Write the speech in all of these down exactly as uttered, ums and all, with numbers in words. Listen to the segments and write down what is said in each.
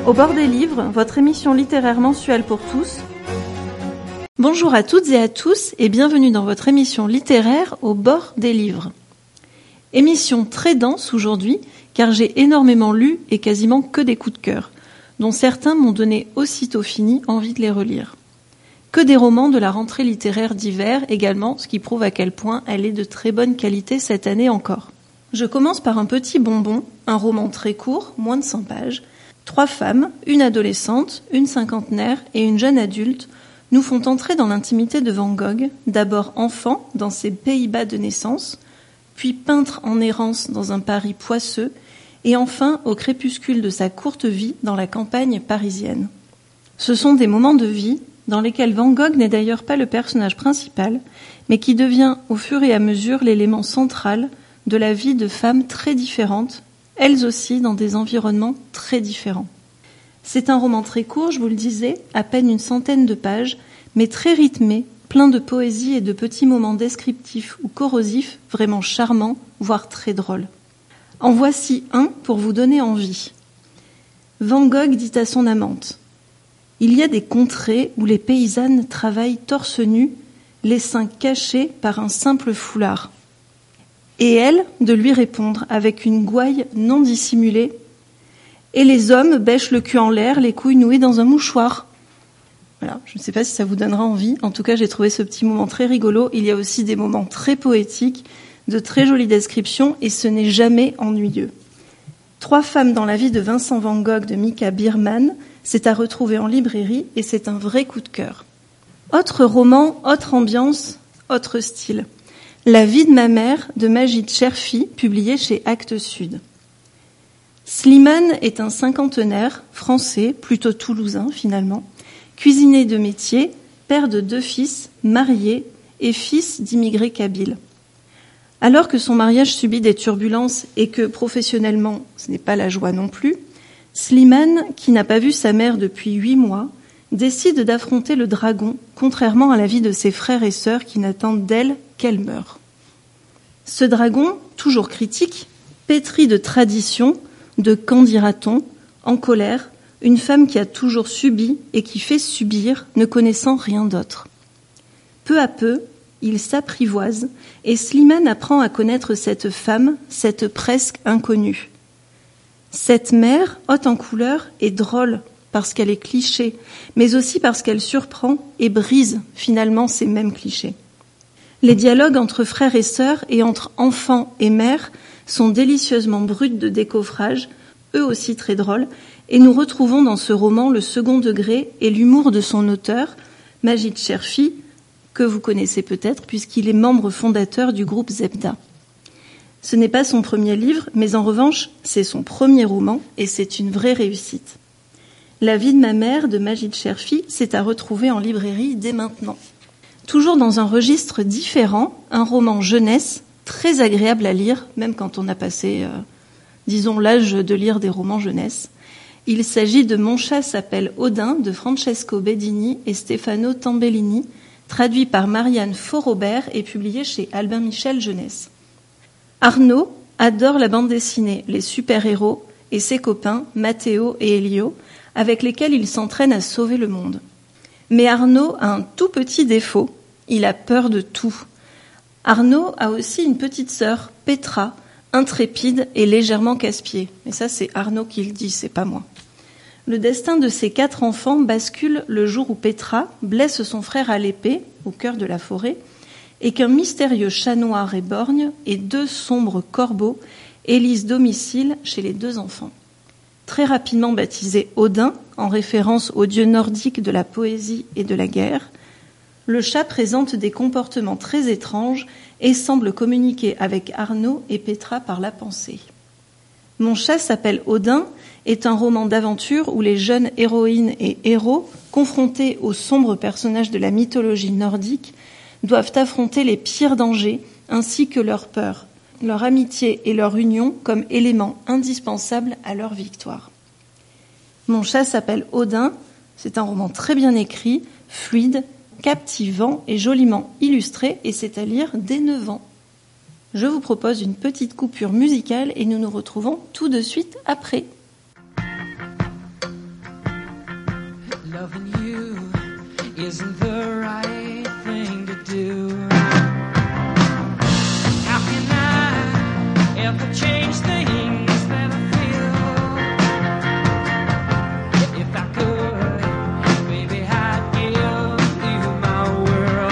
Au bord des livres, votre émission littéraire mensuelle pour tous. Bonjour à toutes et à tous et bienvenue dans votre émission littéraire Au bord des livres. Émission très dense aujourd'hui car j'ai énormément lu et quasiment que des coups de cœur, dont certains m'ont donné aussitôt fini envie de les relire. Que des romans de la rentrée littéraire d'hiver également, ce qui prouve à quel point elle est de très bonne qualité cette année encore. Je commence par un petit bonbon, un roman très court, moins de cent pages. Trois femmes, une adolescente, une cinquantenaire et une jeune adulte, nous font entrer dans l'intimité de Van Gogh, d'abord enfant dans ses Pays-Bas de naissance, puis peintre en errance dans un Paris poisseux, et enfin au crépuscule de sa courte vie dans la campagne parisienne. Ce sont des moments de vie dans lesquels Van Gogh n'est d'ailleurs pas le personnage principal, mais qui devient au fur et à mesure l'élément central de la vie de femmes très différentes, elles aussi dans des environnements très différents. C'est un roman très court, je vous le disais, à peine une centaine de pages, mais très rythmé, plein de poésie et de petits moments descriptifs ou corrosifs, vraiment charmants, voire très drôles. En voici un pour vous donner envie. Van Gogh dit à son amante : « Il y a des contrées où les paysannes travaillent torse nu, les seins cachés par un simple foulard. » Et elle, de lui répondre avec une gouaille non dissimulée : « Et les hommes bêchent le cul en l'air, les couilles nouées dans un mouchoir. » Voilà, je ne sais pas si ça vous donnera envie. En tout cas, j'ai trouvé ce petit moment très rigolo. Il y a aussi des moments très poétiques, de très jolies descriptions, et ce n'est jamais ennuyeux. Trois femmes dans la vie de Vincent Van Gogh de Mika Biermann, c'est à retrouver en librairie et c'est un vrai coup de cœur. Autre roman, autre ambiance, autre style. La vie de ma mère de Majid Cherfi, publié chez Actes Sud. Slimane est un cinquantenaire, français, plutôt toulousain finalement, cuisinier de métier, père de deux fils, marié et fils d'immigrés kabyles. Alors que son mariage subit des turbulences et que professionnellement ce n'est pas la joie non plus, Slimane, qui n'a pas vu sa mère depuis huit mois, décide d'affronter le dragon, contrairement à l'avis de ses frères et sœurs qui n'attendent d'elle qu'elle meure. Ce dragon, toujours critique, pétri de traditions, de qu'en dira-t-on, en colère, une femme qui a toujours subi et qui fait subir, ne connaissant rien d'autre. Peu à peu, il s'apprivoise et Slimane apprend à connaître cette femme, cette presque inconnue. Cette mère, haute en couleur, est drôle parce qu'elle est cliché, mais aussi parce qu'elle surprend et brise finalement ces mêmes clichés. Les dialogues entre frères et sœurs et entre enfants et mères sont délicieusement bruts de décoffrage, eux aussi très drôles, et nous retrouvons dans ce roman le second degré et l'humour de son auteur, Majid Cherfi, que vous connaissez peut-être puisqu'il est membre fondateur du groupe Zebda. Ce n'est pas son premier livre, mais en revanche, c'est son premier roman et c'est une vraie réussite. La vie de ma mère de Majid Cherfi, c'est à retrouver en librairie dès maintenant. Toujours dans un registre différent, un roman jeunesse, très agréable à lire, même quand on a passé, euh, disons, l'âge de lire des romans jeunesse. Il s'agit de Mon chat s'appelle Odin de Francesco Bedini et Stefano Tambellini, traduit par Marianne Faurobert et publié chez Albin Michel Jeunesse. Arnaud adore la bande dessinée, les super-héros et ses copains, Matteo et Elio, avec lesquels il s'entraîne à sauver le monde. Mais Arnaud a un tout petit défaut, il a peur de tout. Arnaud a aussi une petite sœur, Petra, intrépide et légèrement casse-pied. Et ça, c'est Arnaud qui le dit, c'est pas moi. Le destin de ces quatre enfants bascule le jour où Petra blesse son frère à l'épée, au cœur de la forêt, et qu'un mystérieux chat noir et borgne et deux sombres corbeaux élisent domicile chez les deux enfants. Très rapidement baptisé Odin, en référence au dieu nordique de la poésie et de la guerre, le chat présente des comportements très étranges et semble communiquer avec Arnaud et Petra par la pensée. Mon chat s'appelle Odin est un roman d'aventure où les jeunes héroïnes et héros, confrontés aux sombres personnages de la mythologie nordique, doivent affronter les pires dangers ainsi que leurs peurs, leur amitié et leur union comme éléments indispensables à leur victoire. Mon chat s'appelle Odin, c'est un roman très bien écrit, fluide, captivant et joliment illustré, et c'est à lire dès neuf ans. Je vous propose une petite coupure musicale et nous nous retrouvons tout de suite après. Loving you isn't the right thing to do. How can I ever change things that I feel? If I could, baby, I'd give you my world.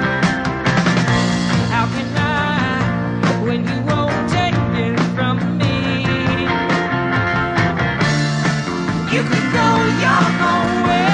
How can I, when you won't take it from me? You can go your own way.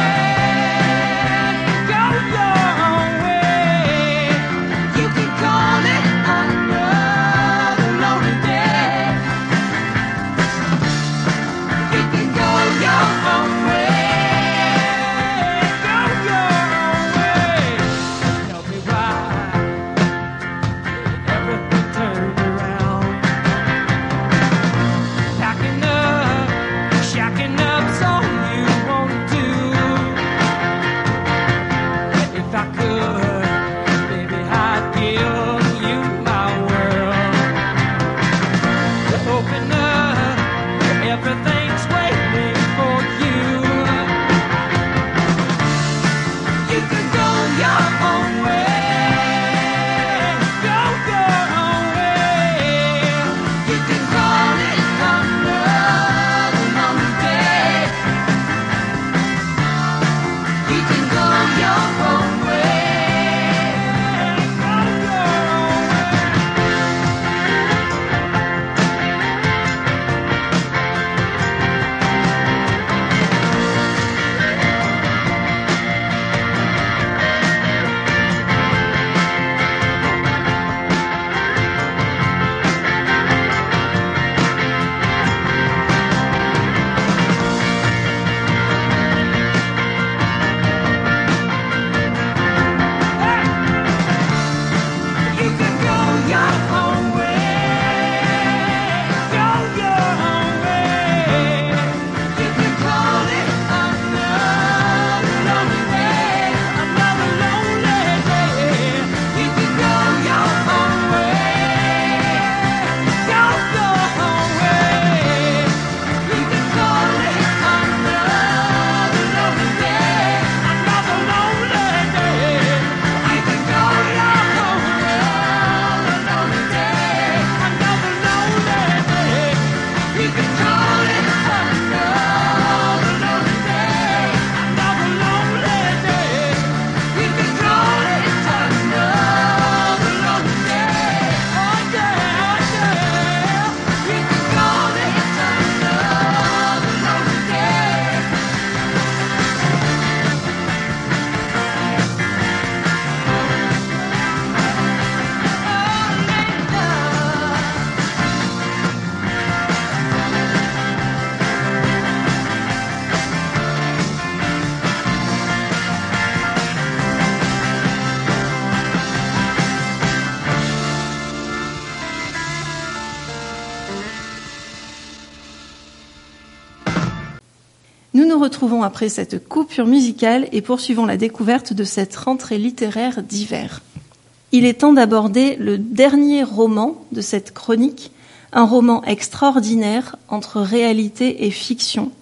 Nous nous retrouvons après cette coupure musicale et poursuivons la découverte de cette rentrée littéraire d'hiver. Il est temps d'aborder le dernier roman de cette chronique, un roman extraordinaire entre réalité et fiction.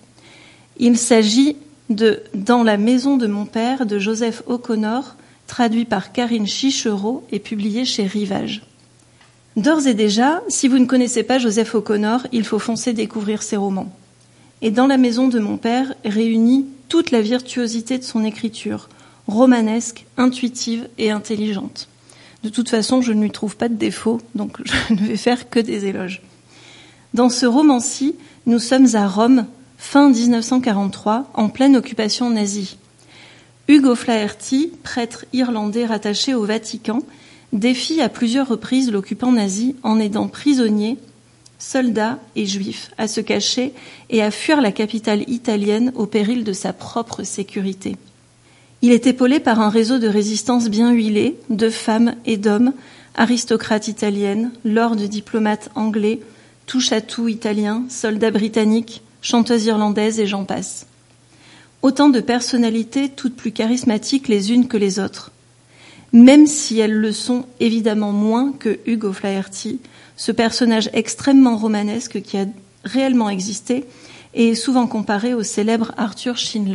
Il s'agit de « Dans la maison de mon père » de Joseph O'Connor, traduit par Karine Chichereau et publié chez Rivage. D'ores et déjà, si vous ne connaissez pas Joseph O'Connor, il faut foncer découvrir ses romans. Et Dans la maison de mon père réunit toute la virtuosité de son écriture, romanesque, intuitive et intelligente. De toute façon, je ne lui trouve pas de défaut, donc je ne vais faire que des éloges. Dans ce roman-ci, nous sommes à Rome, fin dix-neuf cent quarante-trois, en pleine occupation nazie. Hugh O'Flaherty, prêtre irlandais rattaché au Vatican, défie à plusieurs reprises l'occupant nazi en aidant prisonniers, soldats et juifs à se cacher et à fuir la capitale italienne au péril de sa propre sécurité. Il est épaulé par un réseau de résistance bien huilé, de femmes et d'hommes, aristocrates italiennes, lords diplomates anglais, touche-à-tout italiens, soldats britanniques, chanteuses irlandaises et j'en passe. Autant de personnalités toutes plus charismatiques les unes que les autres. Même si elles le sont évidemment moins que Hugh O'Flaherty, ce personnage extrêmement romanesque qui a réellement existé et est souvent comparé au célèbre Arthur Schindler.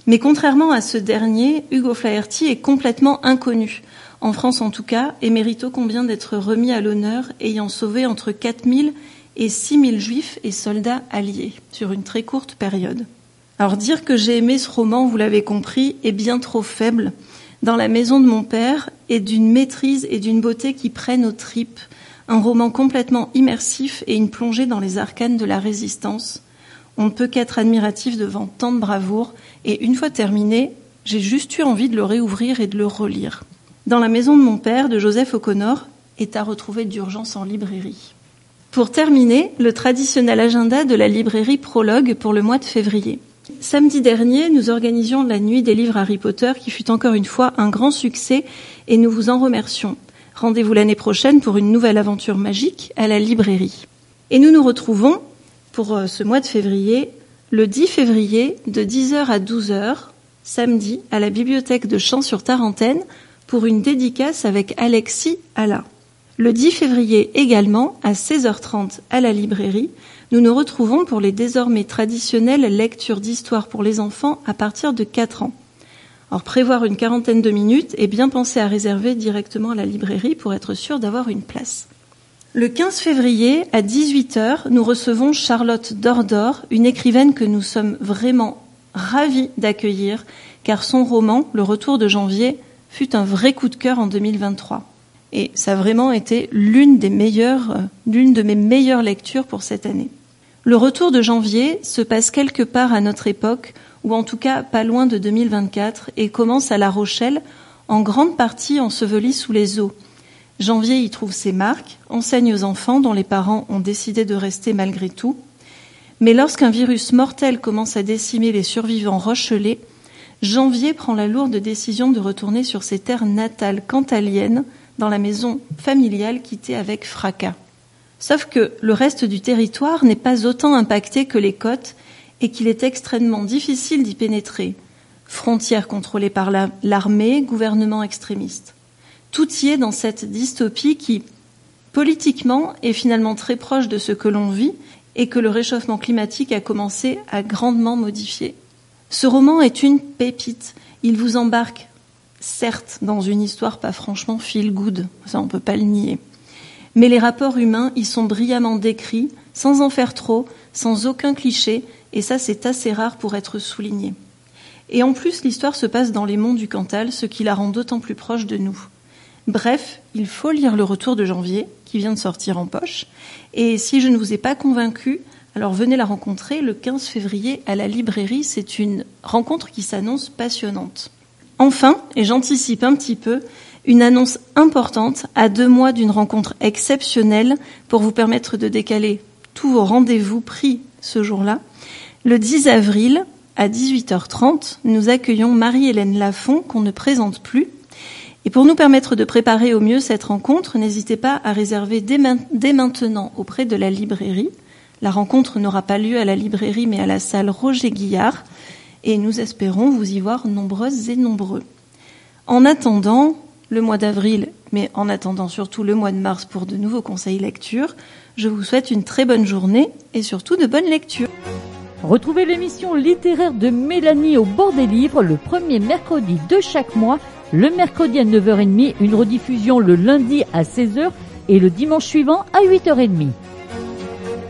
Mais contrairement à ce dernier, Ugo Flaherty est complètement inconnu, en France en tout cas, et mérite ô combien d'être remis à l'honneur, ayant sauvé entre quatre mille et six mille juifs et soldats alliés, sur une très courte période. Alors dire que j'ai aimé ce roman, vous l'avez compris, est bien trop faible. Dans la maison de mon père, est d'une maîtrise et d'une beauté qui prennent aux tripes, un roman complètement immersif et une plongée dans les arcanes de la résistance. On ne peut qu'être admiratif devant tant de bravoure, et une fois terminé, j'ai juste eu envie de le réouvrir et de le relire. Dans la maison de mon père, de Joseph O'Connor, est à retrouver d'urgence en librairie. Pour terminer, le traditionnel agenda de la librairie Prologue pour le mois de février. Samedi dernier, nous organisions la nuit des livres Harry Potter qui fut encore une fois un grand succès et nous vous en remercions. Rendez-vous l'année prochaine pour une nouvelle aventure magique à la librairie. Et nous nous retrouvons pour ce mois de février, le dix février de dix heures à douze heures, samedi, à la bibliothèque de Champs-sur-Tarentaine pour une dédicace avec Alexis Alla. Le dix février également, à seize heures trente à la librairie, nous nous retrouvons pour les désormais traditionnelles lectures d'histoire pour les enfants à partir de quatre ans. Alors prévoir une quarantaine de minutes et bien penser à réserver directement à la librairie pour être sûr d'avoir une place. Le quinze février, à dix-huit heures, nous recevons Charlotte Dordor, une écrivaine que nous sommes vraiment ravis d'accueillir, car son roman, Le Retour de janvier, fut un vrai coup de cœur en deux mille vingt-trois. Et ça a vraiment été l'une des meilleures, l'une de mes meilleures lectures pour cette année. Le Retour de janvier se passe quelque part à notre époque, ou en tout cas pas loin de deux mille vingt-quatre, et commence à La Rochelle, en grande partie enseveli sous les eaux. Janvier y trouve ses marques, enseigne aux enfants dont les parents ont décidé de rester malgré tout. Mais lorsqu'un virus mortel commence à décimer les survivants rochelais, Janvier prend la lourde décision de retourner sur ses terres natales cantaliennes, dans la maison familiale quittée avec fracas. Sauf que le reste du territoire n'est pas autant impacté que les côtes et qu'il est extrêmement difficile d'y pénétrer. Frontières contrôlées par la, l'armée, gouvernement extrémiste. Tout y est dans cette dystopie qui, politiquement, est finalement très proche de ce que l'on vit et que le réchauffement climatique a commencé à grandement modifier. Ce roman est une pépite. Il vous embarque, certes, dans une histoire pas franchement feel good, ça on peut pas le nier. Mais les rapports humains y sont brillamment décrits, sans en faire trop, sans aucun cliché, et ça c'est assez rare pour être souligné. Et en plus, l'histoire se passe dans les monts du Cantal, ce qui la rend d'autant plus proche de nous. Bref, il faut lire Le Retour de janvier, qui vient de sortir en poche, et si je ne vous ai pas convaincu, alors venez la rencontrer le quinze février à la librairie, c'est une rencontre qui s'annonce passionnante. Enfin, et j'anticipe un petit peu, une annonce importante à deux mois d'une rencontre exceptionnelle pour vous permettre de décaler tous vos rendez-vous pris ce jour-là. Le dix avril, à dix-huit heures trente, nous accueillons Marie-Hélène Lafont, qu'on ne présente plus. Et pour nous permettre de préparer au mieux cette rencontre, n'hésitez pas à réserver dès, main- dès maintenant auprès de la librairie. La rencontre n'aura pas lieu à la librairie, mais à la salle Roger Guillard. Et nous espérons vous y voir nombreuses et nombreux. En attendant le mois d'avril, mais en attendant surtout le mois de mars pour de nouveaux conseils lecture, je vous souhaite une très bonne journée et surtout de bonnes lectures. Retrouvez l'émission littéraire de Mélanie au bord des livres le premier mercredi de chaque mois, le mercredi à neuf heures trente, une rediffusion le lundi à seize heures et le dimanche suivant à huit heures trente.